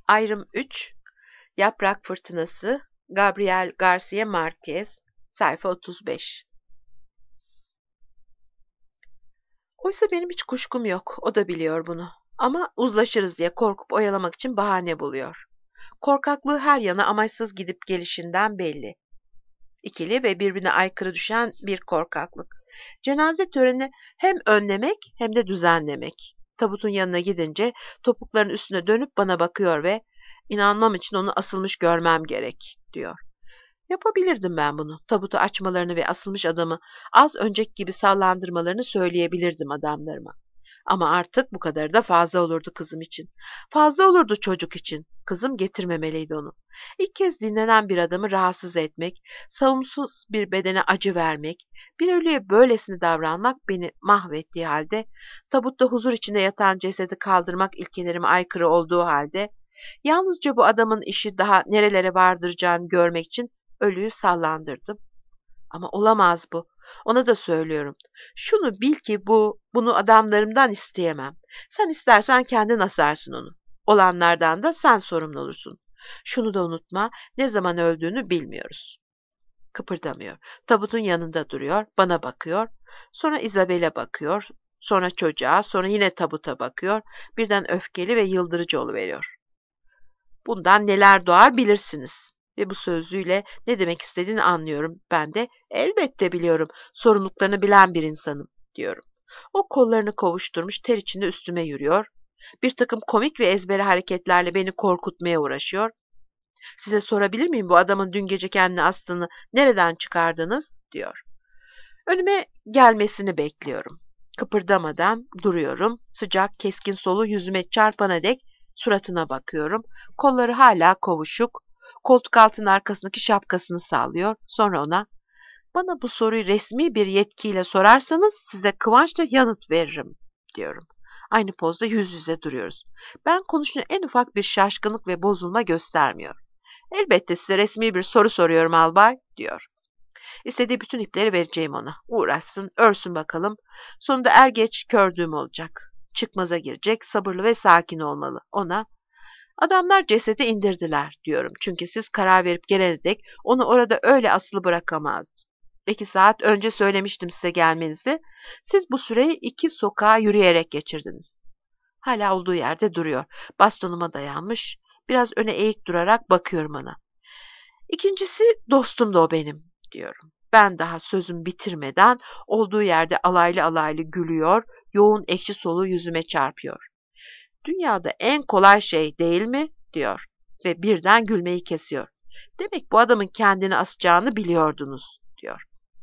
Ayrım 3, Yaprak Fırtınası, Gabriel Garcia Marquez, sayfa 35. Oysa benim hiç kuşkum yok, o da biliyor bunu. Ama uzlaşırız diye korkup oyalamak için bahane buluyor. Korkaklığı her yana amaçsız gidip gelişinden belli. İkili ve birbirine aykırı düşen bir korkaklık. Cenaze töreni hem önlemek hem de düzenlemek. Tabutun yanına gidince topukların üstüne dönüp bana bakıyor ve inanmam için onu asılmış görmem gerek, diyor. Yapabilirdim ben bunu. Tabutu açmalarını ve asılmış adamı az önceki gibi sallandırmalarını söyleyebilirdim adamlarıma. Ama artık bu kadar da fazla olurdu kızım için. Fazla olurdu çocuk için. Kızım getirmemeliydi onu. İlk kez dinlenen bir adamı rahatsız etmek, savunmasız bir bedene acı vermek, bir ölüye böylesine davranmak beni mahvettiği halde, tabutta huzur içinde yatan cesedi kaldırmak ilkelerime aykırı olduğu halde, yalnızca bu adamın işi daha nerelere vardıracağını görmek için ölüyü sallandırdım. Ama olamaz bu. Ona da söylüyorum. Şunu bil ki bunu adamlarımdan isteyemem. Sen istersen kendin asarsın onu. Olanlardan da sen sorumlu olursun. Şunu da unutma, ne zaman öldüğünü bilmiyoruz. Kıpırdamıyor. Tabutun yanında duruyor, bana bakıyor. Sonra İzabel'e bakıyor. Sonra çocuğa, sonra yine tabuta bakıyor. Birden öfkeli ve yıldırıcı oluveriyor. Bundan neler doğar bilirsiniz. Ve bu sözüyle ne demek istediğini anlıyorum. Ben de elbette biliyorum. Sorumluluklarını bilen bir insanım, diyorum. O kollarını kovuşturmuş ter içinde üstüme yürüyor. Bir takım komik ve ezbere hareketlerle beni korkutmaya uğraşıyor. Size sorabilir miyim bu adamın dün gece kendini astığını nereden çıkardınız, diyor. Önüme gelmesini bekliyorum. Kıpırdamadan duruyorum. Sıcak, keskin solu yüzüme çarpana dek suratına bakıyorum. Kolları hala kovuşuk. Koltuk altının arkasındaki şapkasını sallıyor. Sonra ona, bana bu soruyu resmi bir yetkiyle sorarsanız size kıvançla yanıt veririm, diyorum. Aynı pozda yüz yüze duruyoruz. Ben konuşunca en ufak bir şaşkınlık ve bozulma göstermiyor. Elbette size resmi bir soru soruyorum albay, diyor. İstediği bütün ipleri vereceğim ona. Uğraşsın, örsün bakalım. Sonunda er geç kördüğüm olacak. Çıkmaza girecek, sabırlı ve sakin olmalı. Ona, adamlar cesedi indirdiler, diyorum. Çünkü siz karar verip gelene dek onu orada öyle asılı bırakamazdı. 2 saat önce söylemiştim size gelmenizi. Siz bu süreyi 2 sokağa yürüyerek geçirdiniz. Hala olduğu yerde duruyor. Bastonuma dayanmış. Biraz öne eğik durarak bakıyorum ona. İkincisi dostum da o benim, diyorum. Ben daha sözüm bitirmeden olduğu yerde alaylı alaylı gülüyor, yoğun ekşi soluğu yüzüme çarpıyor. Dünyada en kolay şey değil mi, diyor ve birden gülmeyi kesiyor. Demek bu adamın kendini asacağını biliyordunuz, diyor.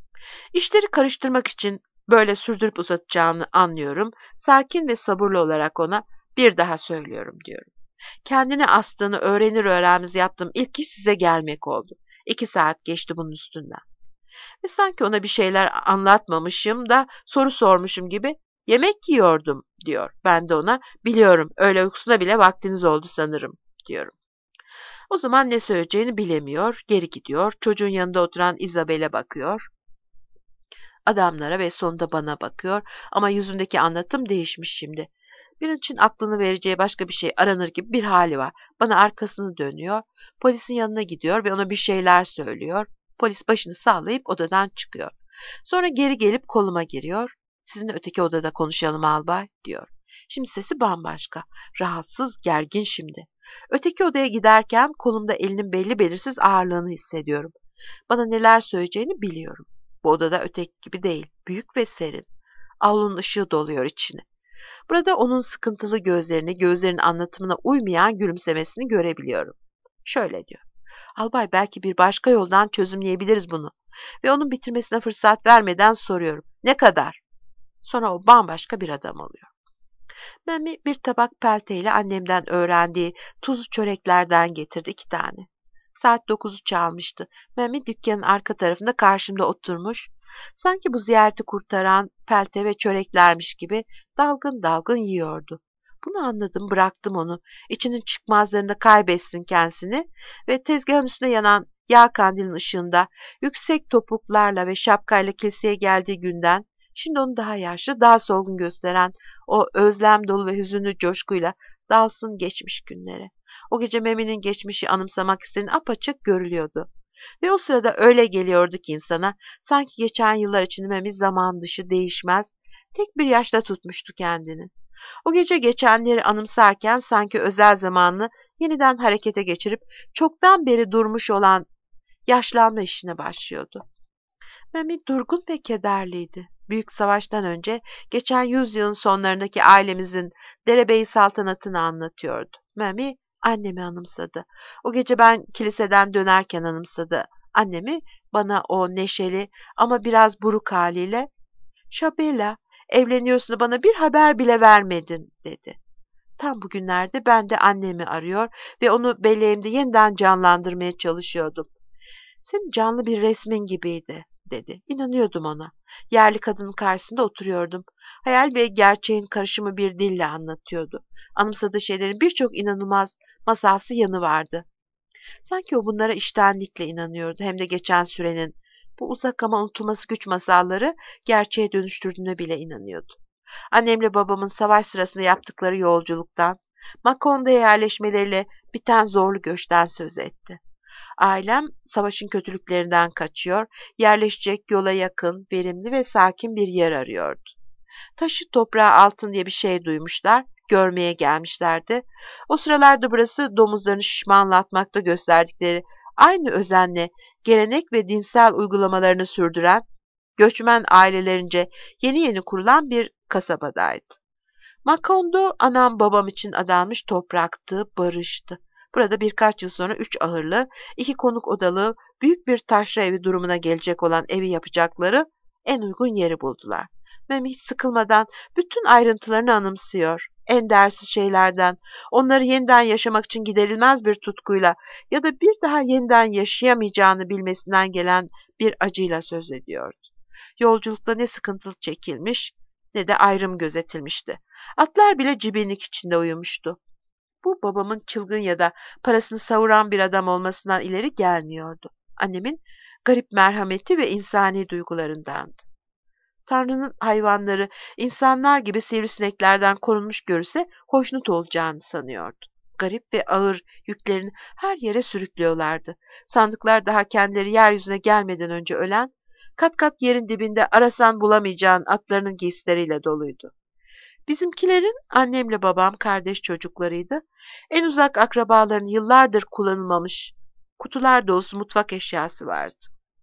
İşleri karıştırmak için böyle sürdürüp uzatacağını anlıyorum. Sakin ve sabırlı olarak ona bir daha söylüyorum, diyorum. Kendini astığını öğrenir öğrenmez yaptığım ilk iş size gelmek oldu. 2 saat geçti bunun üstünden. Ve sanki ona bir şeyler anlatmamışım da soru sormuşum gibi yemek yiyordum, diyor. Ben de ona biliyorum öyle uykusuna bile vaktiniz oldu sanırım, diyorum. O zaman ne söyleyeceğini bilemiyor, geri gidiyor. Çocuğun yanında oturan Isabel'e bakıyor. Adamlara ve sonunda bana bakıyor ama yüzündeki anlatım değişmiş şimdi. Bir için aklını vereceği başka bir şey aranır gibi bir hali var. Bana arkasını dönüyor, polisin yanına gidiyor ve ona bir şeyler söylüyor. Polis başını sallayıp odadan çıkıyor. Sonra geri gelip koluma giriyor. Sizinle öteki odada konuşalım albay, diyor. Şimdi sesi bambaşka. Rahatsız, gergin şimdi. Öteki odaya giderken kolumda elinin belli belirsiz ağırlığını hissediyorum. Bana neler söyleyeceğini biliyorum. Bu odada öteki gibi değil. Büyük ve serin. Avlunun ışığı doluyor içine. Burada onun sıkıntılı gözlerini, gözlerinin anlatımına uymayan gülümsemesini görebiliyorum. Şöyle diyor. Albay belki bir başka yoldan çözümleyebiliriz bunu. Ve onun bitirmesine fırsat vermeden soruyorum. Ne kadar? Sonra o bambaşka bir adam oluyor. Memi bir tabak pelteyle annemden öğrendiği tuzlu çöreklerden getirdi 2 tane. Saat 9'u çalmıştı. Memi dükkanın arka tarafında karşımda oturmuş. Sanki bu ziyareti kurtaran pelte ve çöreklermiş gibi dalgın dalgın yiyordu. Bunu anladım, bıraktım onu. İçinin çıkmazlarında kaybetsin kendisini ve tezgahın üstünde yanan yağ kandilin ışığında yüksek topuklarla ve şapkayla kiliseye geldiği günden şimdi onu daha yaşlı, daha solgun gösteren o özlem dolu ve hüzünlü coşkuyla Dalsın geçmiş günlere. O gece Memi'nin geçmişi anımsamak istediğini apaçık görülüyordu. Ve o sırada öyle geliyordu ki insana, sanki geçen yıllar için Memi zaman dışı değişmez, tek bir yaşta tutmuştu kendini. O gece geçenleri anımsarken sanki özel zamanını yeniden harekete geçirip çoktan beri durmuş olan yaşlanma işine başlıyordu. Memi durgun ve kederliydi. Büyük savaştan önce geçen yüzyılın sonlarındaki ailemizin derebeyi saltanatını anlatıyordu. Memi annemi anımsadı. O gece ben kiliseden dönerken anımsadı. Annemi bana o neşeli ama biraz buruk haliyle "Şabela, evleniyorsun da bana bir haber bile vermedin," dedi. Tam bugünlerde ben de annemi arıyor ve onu belleğimde yeniden canlandırmaya çalışıyordum. "Senin canlı bir resmin gibiydi," dedi. İnanıyordum ona. Yerli kadının karşısında oturuyordum. Hayal ve gerçeğin karışımı bir dille anlatıyordu. Anımsadığı şeylerin birçok inanılmaz masalsı yanı vardı. Sanki o bunlara içtenlikle inanıyordu. Hem de geçen sürenin bu uzak ama unutulması güç masalları gerçeğe dönüştürdüğüne bile inanıyordu. Annemle babamın savaş sırasında yaptıkları yolculuktan, Makonde'ye yerleşmeleriyle biten zorlu göçten söz etti. Ailem savaşın kötülüklerinden kaçıyor, yerleşecek yola yakın, verimli ve sakin bir yer arıyordu. Taşı toprağı altın diye bir şey duymuşlar, görmeye gelmişlerdi. O sıralarda burası domuzlarını şişmanlatmakta gösterdikleri aynı özenle gelenek ve dinsel uygulamalarını sürdüren, göçmen ailelerince yeni yeni kurulan bir kasabadaydı. Macondo anam babam için adanmış topraktı, barıştı. Burada birkaç yıl sonra 3 ahırlı, 2 konuk odalı, büyük bir taşra evi durumuna gelecek olan evi yapacakları en uygun yeri buldular. Memi hiç sıkılmadan bütün ayrıntılarını anımsıyor. En değersiz şeylerden, onları yeniden yaşamak için giderilmez bir tutkuyla ya da bir daha yeniden yaşayamayacağını bilmesinden gelen bir acıyla söz ediyordu. Yolculukta ne sıkıntı çekilmiş ne de ayrım gözetilmişti. Atlar bile cibinlik içinde uyumuştu. Bu babamın çılgın ya da parasını savuran bir adam olmasından ileri gelmiyordu. Annemin garip merhameti ve insani duygularındandı. Tanrı'nın hayvanları insanlar gibi sivrisineklerden korunmuş görürse hoşnut olacağını sanıyordu. Garip ve ağır yüklerini her yere sürüklüyorlardı. Sandıklar daha kendileri yeryüzüne gelmeden önce ölen, kat kat yerin dibinde arasan bulamayacağın atlarının giysileriyle doluydu. Bizimkilerin annemle babam kardeş çocuklarıydı. En uzak akrabaların yıllardır kullanılmamış kutular dolusu mutfak eşyası vardı.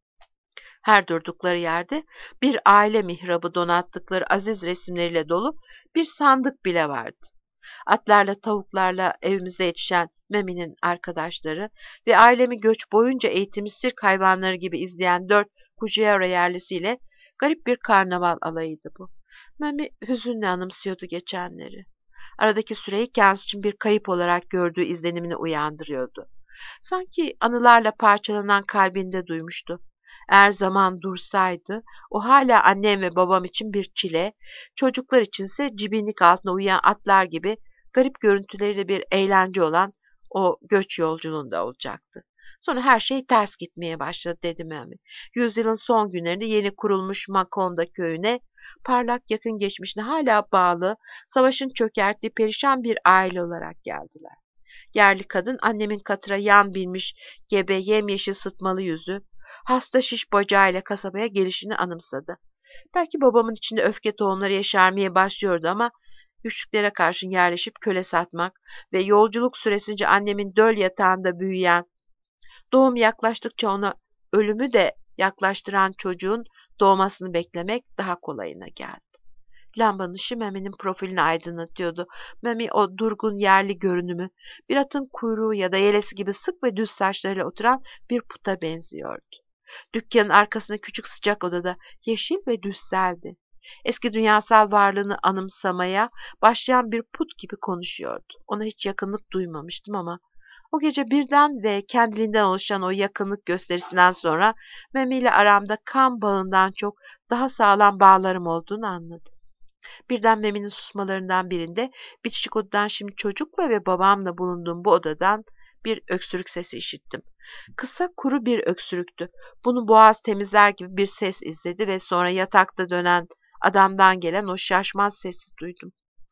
Her durdukları yerde bir aile mihrabı donattıkları aziz resimleriyle dolu bir sandık bile vardı. Atlarla tavuklarla evimize yetişen Memi'nin arkadaşları ve ailemi göç boyunca eğitimli sirk hayvanları gibi izleyen 4 Kujiara yerlisiyle garip bir karnaval alayıydı bu. Memi hüzünle anımsıyordu geçenleri. Aradaki süreyi kendisi için bir kayıp olarak gördüğü izlenimini uyandırıyordu. Sanki anılarla parçalanan kalbinde duymuştu. Eğer zaman dursaydı, o hala annem ve babam için bir çile, çocuklar içinse cibinlik altına uyuyan atlar gibi garip görüntüleriyle bir eğlence olan o göç yolculuğunda olacaktı. Sonra her şey ters gitmeye başladı dedi Memi. Yüzyılın son günlerinde yeni kurulmuş Makonda köyüne, parlak yakın geçmişine hala bağlı, savaşın çökerttiği perişan bir aile olarak geldiler. Yerli kadın annemin katıra yan binmiş, gebe yemyeşil sıtmalı yüzü, hasta şiş bacağıyla kasabaya gelişini anımsadı. Belki babamın içinde öfke tohumları yeşermeye başlıyordu ama güçlüklere karşı yerleşip köle satmak ve yolculuk süresince annemin döl yatağında büyüyen, doğum yaklaştıkça ona ölümü de yaklaştıran çocuğun doğmasını beklemek daha kolayına geldi. Lambanın ışığı Memi'nin profilini aydınlatıyordu. Memi o durgun yerli görünümü, bir atın kuyruğu ya da yelesi gibi sık ve düz saçlarıyla oturan bir puta benziyordu. Dükkanın arkasında küçük sıcak odada yeşil ve düzseldi. Eski dünyasal varlığını anımsamaya başlayan bir put gibi konuşuyordu. Ona hiç yakınlık duymamıştım ama o gece birden ve kendiliğinden oluşan o yakınlık gösterisinden sonra Memi ile aramda kan bağından çok daha sağlam bağlarım olduğunu anladım. Birden Memi'nin susmalarından birinde bitişik odadan şimdi çocukla ve babamla bulunduğum bu odadan bir öksürük sesi işittim. Kısa kuru bir öksürüktü. Bunu boğaz temizler gibi bir ses izledi ve sonra yatakta dönen adamdan gelen o şaşmaz sesi duydum.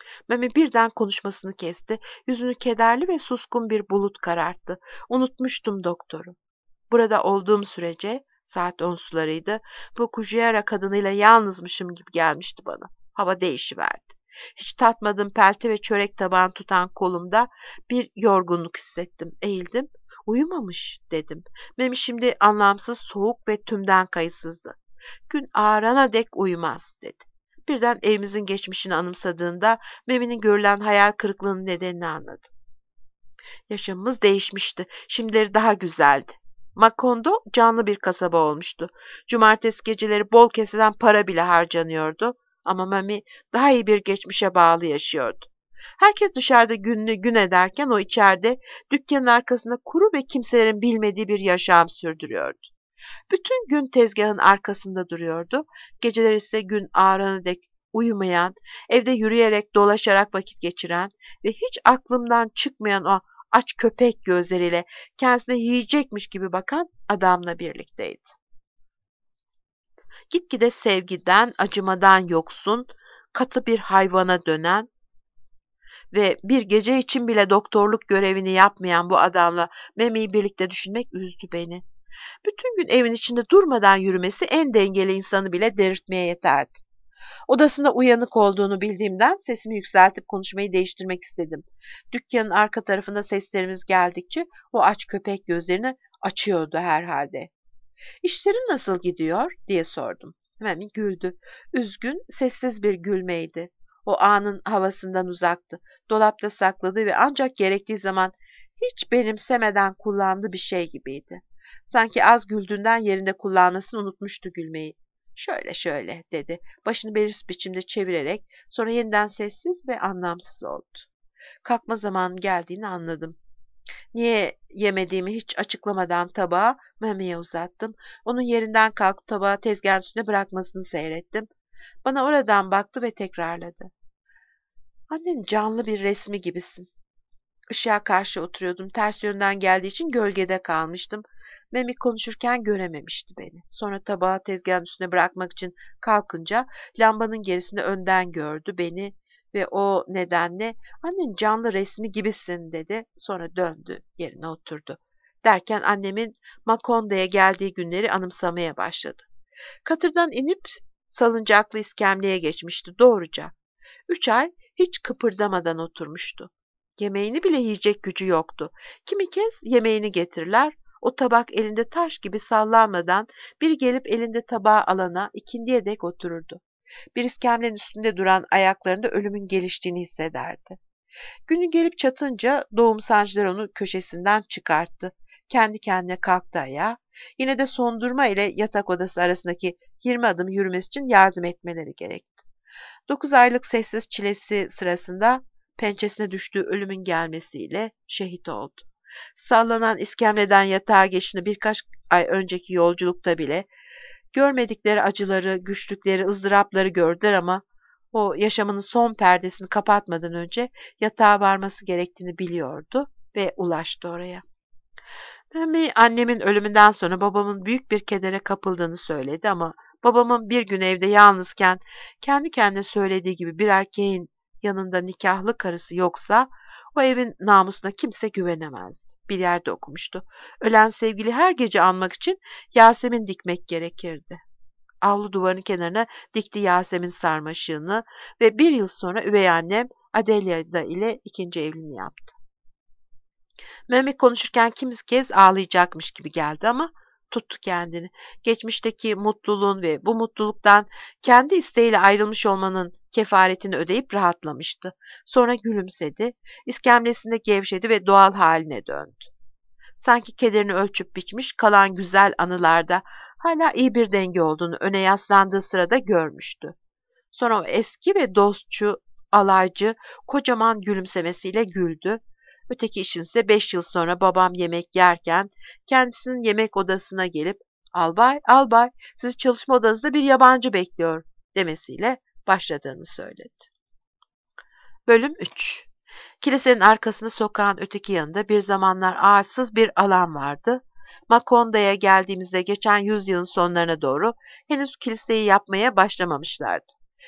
Mami birden konuşmasını kesti. Yüzünü kederli ve suskun bir bulut kararttı. Unutmuştum doktoru. Burada olduğum sürece, saat 10 sularıydı, bu Kujiera kadınıyla yalnızmışım gibi gelmişti bana. Hava değişiverdi. Hiç tatmadığım pelte ve çörek tabağını tutan kolumda bir yorgunluk hissettim. Eğildim. Uyumamış dedim. Memi şimdi anlamsız, soğuk ve tümden kayıtsızdı. Gün ağarana dek uyumaz dedi. Birden evimizin geçmişini anımsadığında Memi'nin görülen hayal kırıklığının nedenini anladım. Yaşamımız değişmişti. Şimdileri daha güzeldi. Macondo canlı bir kasaba olmuştu. Cumartesi geceleri bol kesilen para bile harcanıyordu. Ama Mami daha iyi bir geçmişe bağlı yaşıyordu. Herkes dışarıda gününü gün ederken o içeride dükkanın arkasında kuru ve kimselerin bilmediği bir yaşam sürdürüyordu. Bütün gün tezgahın arkasında duruyordu. Geceler ise gün ağarana dek uyumayan, evde yürüyerek dolaşarak vakit geçiren ve hiç aklımdan çıkmayan o aç köpek gözleriyle kendisine yiyecekmiş gibi bakan adamla birlikteydi. Gitgide sevgiden, acımadan yoksun, katı bir hayvana dönen ve bir gece için bile doktorluk görevini yapmayan bu adamla Memi'yi birlikte düşünmek üzdü beni. Bütün gün evin içinde durmadan yürümesi en dengeli insanı bile delirtmeye yeterdi. Odasında uyanık olduğunu bildiğimden sesimi yükseltip konuşmayı değiştirmek istedim. Dükkanın arka tarafında seslerimiz geldikçe o aç köpek gözlerini açıyordu herhalde. "İşlerin nasıl gidiyor?" diye sordum. Memi güldü. Üzgün, sessiz bir gülmeydi. O anın havasından uzaktı. Dolapta sakladığı ve ancak gerektiği zaman hiç benimsemeden kullandığı bir şey gibiydi. Sanki az güldüğünden yerinde kullanmasını unutmuştu gülmeyi. "Şöyle şöyle" dedi. Başını belirsiz biçimde çevirerek sonra yeniden sessiz ve anlamsız oldu. Kalkma zamanı geldiğini anladım. Niye yemediğimi hiç açıklamadan tabağı Mami'ye uzattım. Onun yerinden kalkıp tabağı tezgahın üstüne bırakmasını seyrettim. Bana oradan baktı ve tekrarladı. "Annen canlı bir resmi gibisin." Işığa karşı oturuyordum. Ters yönden geldiği için gölgede kalmıştım. Memi konuşurken görememişti beni. Sonra tabağı tezgahın üstüne bırakmak için kalkınca lambanın gerisinde önden gördü beni ve o nedenle "Annen canlı resmi gibisin" dedi. Sonra döndü, yerine oturdu. Derken annemin Makonde'ye geldiği günleri anımsamaya başladı. Katırdan inip salıncaklı iskemleye geçmişti doğruca. 3 ay hiç kıpırdamadan oturmuştu. Yemeğini bile yiyecek gücü yoktu. Kimi kez yemeğini getirirler, o tabak elinde taş gibi sallanmadan biri gelip elinde tabağı alana ikindiye dek otururdu. Bir iskemlenin üstünde duran ayaklarında ölümün geliştiğini hissederdi. Günü gelip çatınca doğum sancıları onu köşesinden çıkarttı. Kendi kendine kalktı ayağa. Yine de sondurma ile yatak odası arasındaki 20 adım yürümesi için yardım etmeleri gerekti. 9 aylık sessiz çilesi sırasında pençesine düştüğü ölümün gelmesiyle şehit oldu. Sallanan iskemleden yatağa geçtiğinde birkaç ay önceki yolculukta bile görmedikleri acıları, güçlükleri, ızdırapları gördüler ama o yaşamının son perdesini kapatmadan önce yatağa varması gerektiğini biliyordu ve ulaştı oraya. Mami annemin ölümünden sonra babamın büyük bir kedere kapıldığını söyledi ama babamın bir gün evde yalnızken kendi kendine söylediği gibi bir erkeğin yanında nikahlı karısı yoksa o evin namusuna kimse güvenemezdi. Bir yerde okumuştu. Ölen sevgili her gece anmak için Yasemin dikmek gerekirdi. Avlu duvarın kenarına dikti Yasemin sarmaşığını ve bir yıl sonra üvey annem Adelya'da ile ikinci evliliğini yaptı. Mehmet konuşurken kimi kez ağlayacakmış gibi geldi ama tuttu kendini. Geçmişteki mutluluğun ve bu mutluluktan kendi isteğiyle ayrılmış olmanın kefaretini ödeyip rahatlamıştı. Sonra gülümsedi, iskemlesinde gevşedi ve doğal haline döndü. Sanki kederini ölçüp biçmiş, kalan güzel anılarda hala iyi bir denge olduğunu öne yaslandığı sırada görmüştü. Sonra o eski ve dostçu, alaycı, kocaman gülümsemesiyle güldü. Öteki işinse 5 yıl sonra babam yemek yerken kendisinin yemek odasına gelip "Albay, albay, sizi çalışma odanızda bir yabancı bekliyor" demesiyle başladığını söyledi. Bölüm 3. Kilisenin arkasında sokağın öteki yanında bir zamanlar ağaçsız bir alan vardı. Makonda'ya geldiğimizde geçen yüzyılın sonlarına doğru henüz kiliseyi yapmaya başlamamışlardı.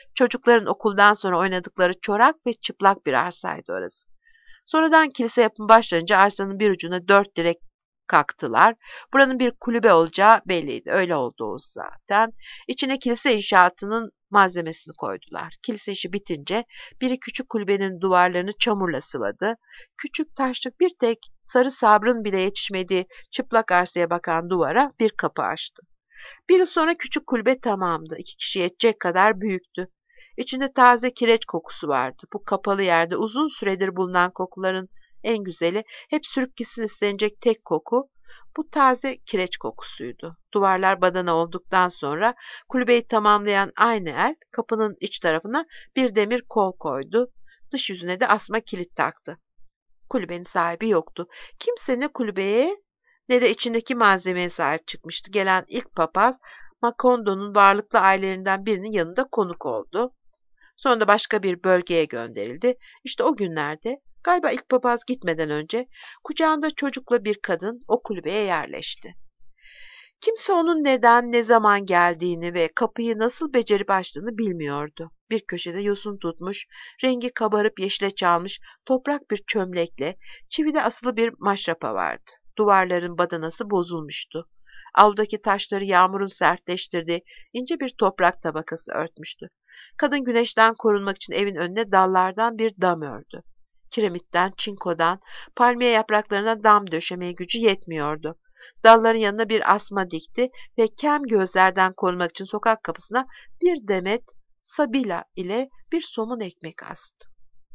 Çocukların okuldan sonra oynadıkları çorak ve çıplak bir arsaydı orası. Sonradan kilise yapımı başlayınca arsanın bir ucuna 4 direk kalktılar. Buranın bir kulübe olacağı belliydi. Öyle oldu o zaten. İçine kilise inşaatının malzemesini koydular. Kilise işi bitince biri küçük kulübenin duvarlarını çamurla sıvadı. Küçük taşlık bir tek sarı sabrın bile yetişmediği çıplak arsaya bakan duvara bir kapı açtı. Bir yıl sonra küçük kulübe tamamdı. 2 kişi yetecek kadar büyüktü. İçinde taze kireç kokusu vardı. Bu kapalı yerde uzun süredir bulunan kokuların en güzeli, hep sürüp gitsin istenecek tek koku, bu taze kireç kokusuydu. Duvarlar badana olduktan sonra kulübeyi tamamlayan aynı el kapının iç tarafına bir demir kol koydu. Dış yüzüne de asma kilit taktı. Kulübenin sahibi yoktu. Kimse ne kulübeye ne de içindeki malzemeye sahip çıkmıştı. Gelen ilk papaz Makondo'nun varlıklı ailelerinden birinin yanında konuk oldu. Sonra da başka bir bölgeye gönderildi. İşte o günlerde, galiba ilk papaz gitmeden önce, kucağında çocukla bir kadın o kulübeye yerleşti. Kimse onun neden, ne zaman geldiğini ve kapıyı nasıl becerip açtığını bilmiyordu. Bir köşede yosun tutmuş, rengi kabarıp yeşile çalmış toprak bir çömlekle çivide asılı bir maşrapa vardı. Duvarların badanası bozulmuştu. Avludaki taşları yağmurun sertleştirdiği ince bir toprak tabakası örtmüştü. Kadın güneşten korunmak için evin önüne dallardan bir dam ördü. Kiremitten, çinkodan, palmiye yapraklarına dam döşemeye gücü yetmiyordu. Dalların yanına bir asma dikti ve kem gözlerden korunmak için sokak kapısına bir demet sabila ile bir somun ekmek astı.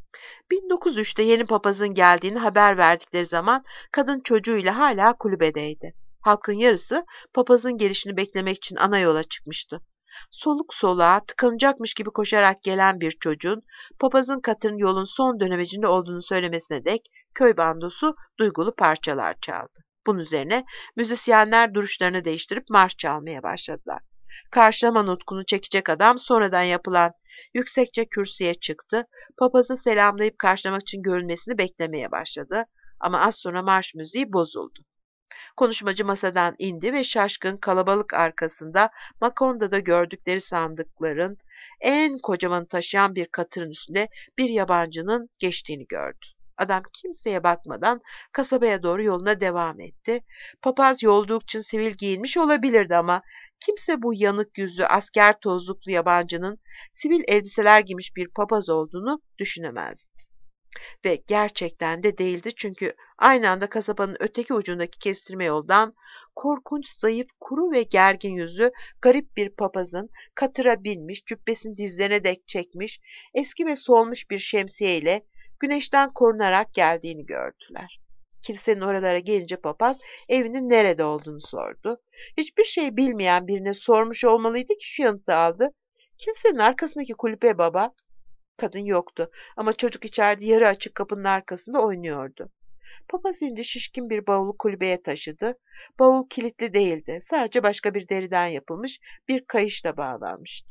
1903'te yeni papazın geldiğini haber verdikleri zaman kadın çocuğuyla hala kulübedeydi. Halkın yarısı papazın gelişini beklemek için ana yola çıkmıştı. Soluk soluğa tıkanacakmış gibi koşarak gelen bir çocuğun papazın katırın yolun son dönemecinde olduğunu söylemesine dek köy bandosu duygulu parçalar çaldı. Bunun üzerine müzisyenler duruşlarını değiştirip marş çalmaya başladılar. Karşılama nutkunu çekecek adam sonradan yapılan yüksekçe kürsüye çıktı. Papazı selamlayıp karşılamak için görünmesini beklemeye başladı. Ama az sonra marş müziği bozuldu. Konuşmacı masadan indi ve şaşkın kalabalık arkasında Makonda'da gördükleri sandıkların en kocamanı taşıyan bir katırın üstünde bir yabancının geçtiğini gördü. Adam kimseye bakmadan kasabaya doğru yoluna devam etti. Papaz yolculuk için sivil giyinmiş olabilirdi ama kimse bu yanık yüzlü asker tozluklu yabancının sivil elbiseler giymiş bir papaz olduğunu düşünemezdi. Ve gerçekten de değildi çünkü aynı anda kasabanın öteki ucundaki kestirme yoldan korkunç, zayıf, kuru ve gergin yüzlü garip bir papazın katıra binmiş, cübbesini dizlerine dek çekmiş, eski ve solmuş bir şemsiyeyle güneşten korunarak geldiğini gördüler. Kilisenin oralara gelince papaz evinin nerede olduğunu sordu. Hiçbir şey bilmeyen birine sormuş olmalıydı ki şu yanıtı aldı. Kilisenin arkasındaki kulübe baba. Kadın yoktu ama çocuk içeride yarı açık kapının arkasında oynuyordu. Papaz indi şişkin bir bavulu kulübeye taşıdı. Bavul kilitli değildi. Sadece başka bir deriden yapılmış bir kayışla bağlanmıştı.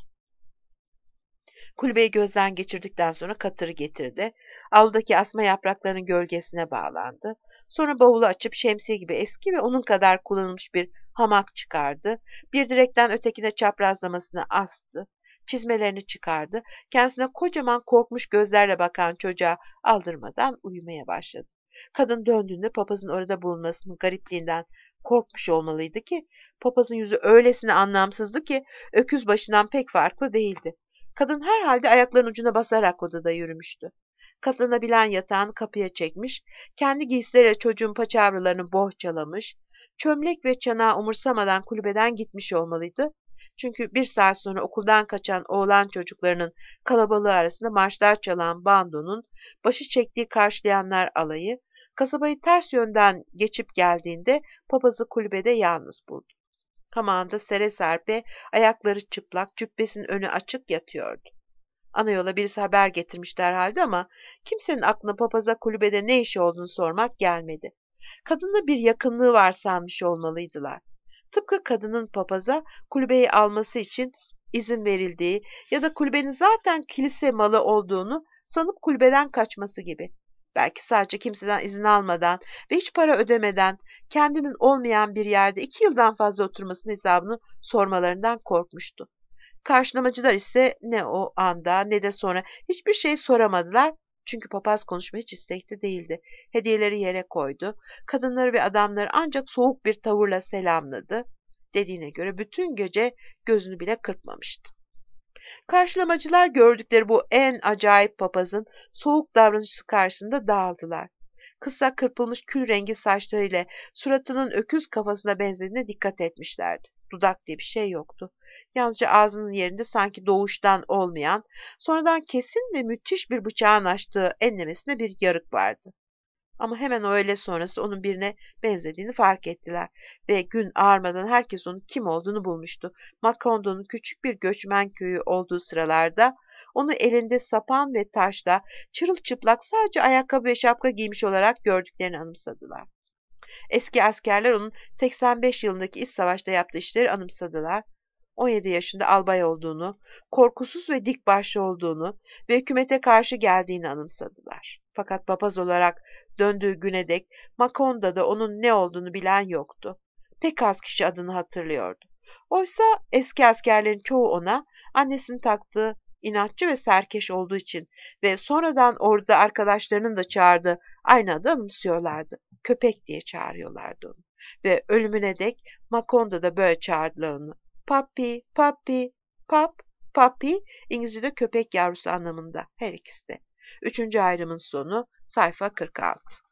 Kulübeyi gözden geçirdikten sonra katırı getirdi. Avludaki asma yapraklarının gölgesine bağlandı. Sonra bavulu açıp şemsiye gibi eski ve onun kadar kullanılmış bir hamak çıkardı. Bir direkten ötekine çaprazlamasını astı. Çizmelerini çıkardı. Kendisine kocaman korkmuş gözlerle bakan çocuğa aldırmadan uyumaya başladı. Kadın döndüğünde papazın orada bulunmasının garipliğinden korkmuş olmalıydı ki papazın yüzü öylesine anlamsızdı ki öküz başından pek farklı değildi. Kadın herhalde ayaklarının ucuna basarak odada yürümüştü. Katlanabilen yatağını kapıya çekmiş, kendi giysileriyle çocuğun paçavralarını bohçalamış, çömlek ve çanağı umursamadan kulübeden gitmiş olmalıydı. Çünkü bir saat sonra okuldan kaçan oğlan çocuklarının kalabalığı arasında marşlar çalan bandonun başı çektiği karşılayanlar alayı, kasabayı ters yönden geçip geldiğinde papazı kulübede yalnız buldu. Hamağında sere serpe, ayakları çıplak, cübbesinin önü açık yatıyordu. Ana yola birisi haber getirmiş herhalde ama kimsenin aklına papaza kulübede ne işi olduğunu sormak gelmedi. Kadınla bir yakınlığı var sanmış olmalıydılar. Tıpkı kadının papaza kulübeyi alması için izin verildiği ya da kulübenin zaten kilise malı olduğunu sanıp kulübeden kaçması gibi. Belki sadece kimseden izin almadan ve hiç para ödemeden kendinin olmayan bir yerde 2 yıldan fazla oturmasının hesabını sormalarından korkmuştu. Karşılamacılar ise ne o anda ne de sonra hiçbir şey soramadılar. Çünkü papaz konuşmaya hiç istekli değildi. Hediyeleri yere koydu. Kadınları ve adamları ancak soğuk bir tavırla selamladı. Dediğine göre bütün gece gözünü bile kırpmamıştı. Karşılamacılar gördükleri bu en acayip papazın soğuk davranışı karşısında dağıldılar. Kısa kırpılmış kül rengi saçlarıyla suratının öküz kafasına benzediğine dikkat etmişlerdi. Dudak diye bir şey yoktu. Yalnızca ağzının yerinde sanki doğuştan olmayan, sonradan kesin ve müthiş bir bıçağın açtığı enlemesine bir yarık vardı. Ama hemen öğle sonrası onun birine benzediğini fark ettiler ve gün ağarmadan herkes onun kim olduğunu bulmuştu. Makondo'nun küçük bir göçmen köyü olduğu sıralarda onu elinde sapan ve taşla çırılçıplak sadece ayakkabı ve şapka giymiş olarak gördüklerini anımsadılar. Eski askerler onun 85 yılındaki iç savaşta yaptığı işleri anımsadılar. 17 yaşında albay olduğunu, korkusuz ve dik başlı olduğunu ve hükümete karşı geldiğini anımsadılar. Fakat papaz olarak döndüğü güne dek Makonda'da onun ne olduğunu bilen yoktu. Pek az kişi adını hatırlıyordu. Oysa eski askerlerin çoğu ona annesinin taktığı inatçı ve serkeş olduğu için ve sonradan orada arkadaşlarının da çağırdığı aynı adı anımsıyorlardı. Köpek diye çağırıyorlardı onu. Ve ölümüne dek Makonda'da böyle çağırdılar onu. Puppy, puppy, pup, puppy, İngilizce'de köpek yavrusu anlamında her ikisi de. Üçüncü ayrımın sonu sayfa 46.